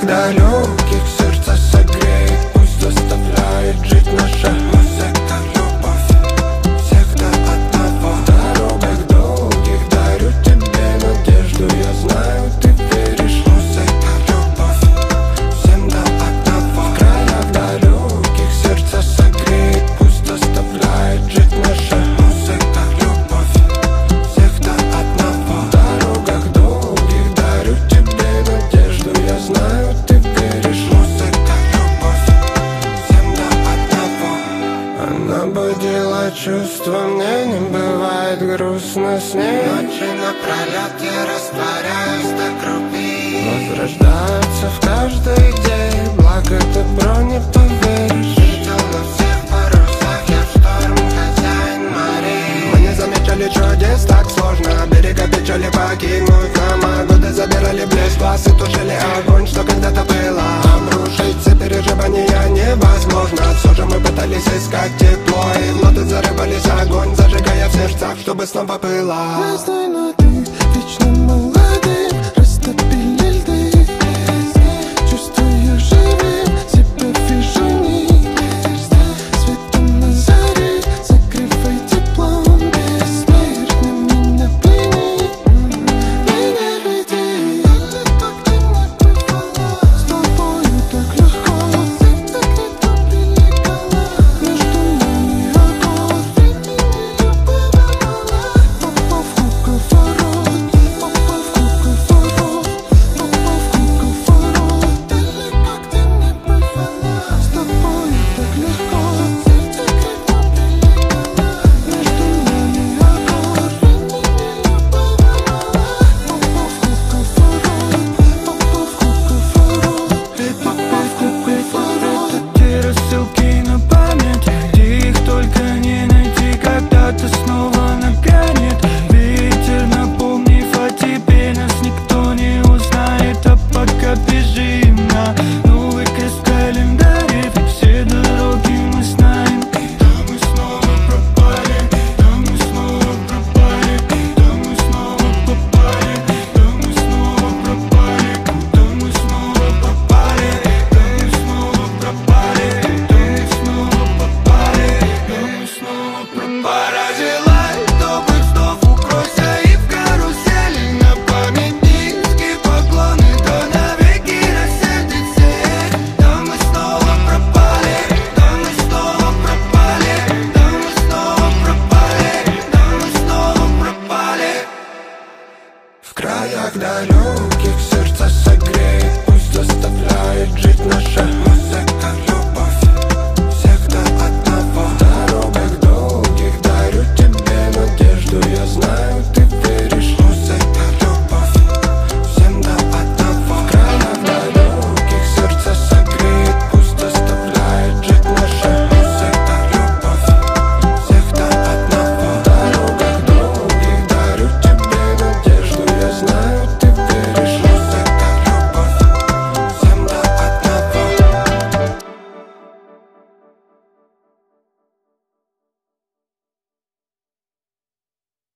крыльях далеких сердце согреет, пусть заставляет жить наша музыка. Любовь всегда одного. В дорогах долгих дарю тебе надежду, я знаю, ты веришь. Музыка, любовь всем до одного. В краях далеких сердце согреет, пусть заставляет жить наша музыка. Любовь всегда одного. В дорогах долгих дарю тебе надежду, я знаю, ты веришь. Музыка, любовь всем до одного. Она будила чувства, мне не бывает грустно с ней. Ночи напролет я растворяюсь до крови, возрождается в каждой идее, благо добро не поверишь. Видел на всех парусах, я в шторм хозяин морей. Мы не замечали чудес, так сложно берега печали покинуть нам. Годы забирали блеск, глаз и тушили огонь, что когда-то было. Обрушить переживания невозможно. Все же мы пытались искать тепло, и ноты зарывались огонь, зажигая в сердцах, чтобы снова пыло. Я знаю, но ты вечно мой.